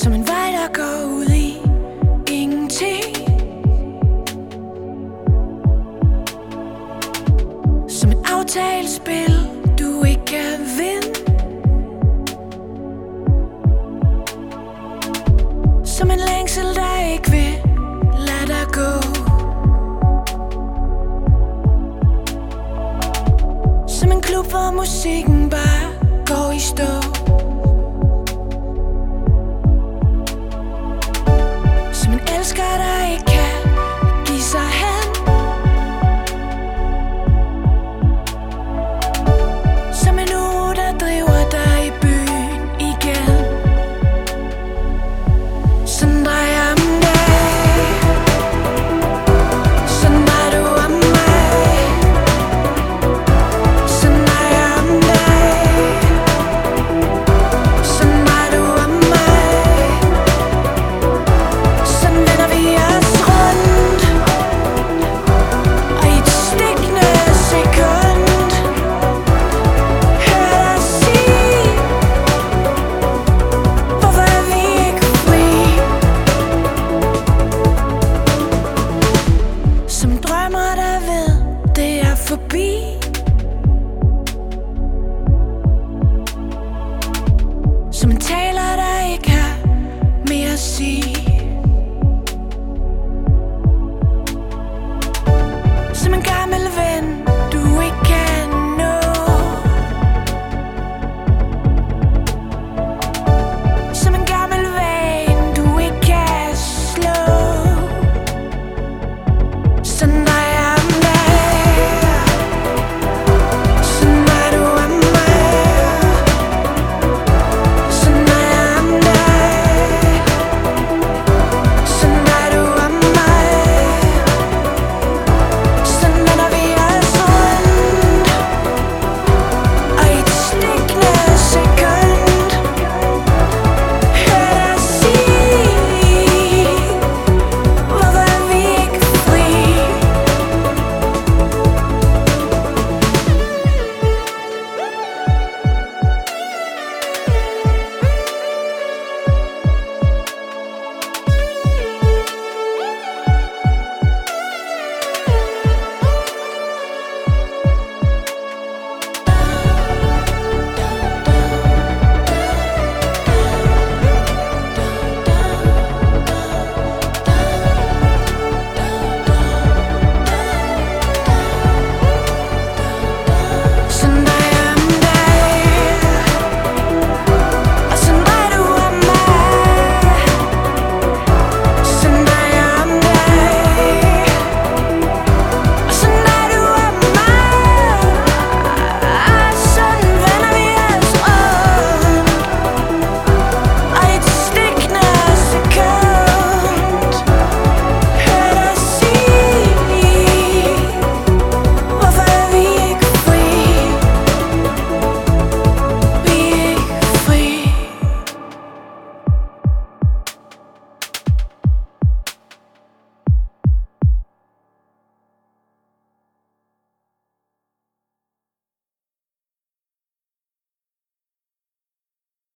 Som en vej, der går ud i ingenting. Som et aftalespil, du ikke kan vinde. Som en længsel, der ikke vil lade dig gå. Som en klub, hvor musikken bare går i stå. Som en elsker, der ikke kan give sig hen. Som en uge, der driver dig i byen igen. Sådan drejer om dig. Sådan er du om mig. Sådan er jeg om dig. Sådan er du om mig. Sådan vender vi os rundt. Og i et stikkende sekund hører dig sige: hvorfor er vi ikke fri? Som en drømmer, der ved, det er forbi. Som en taler, der ikke har mere at sige.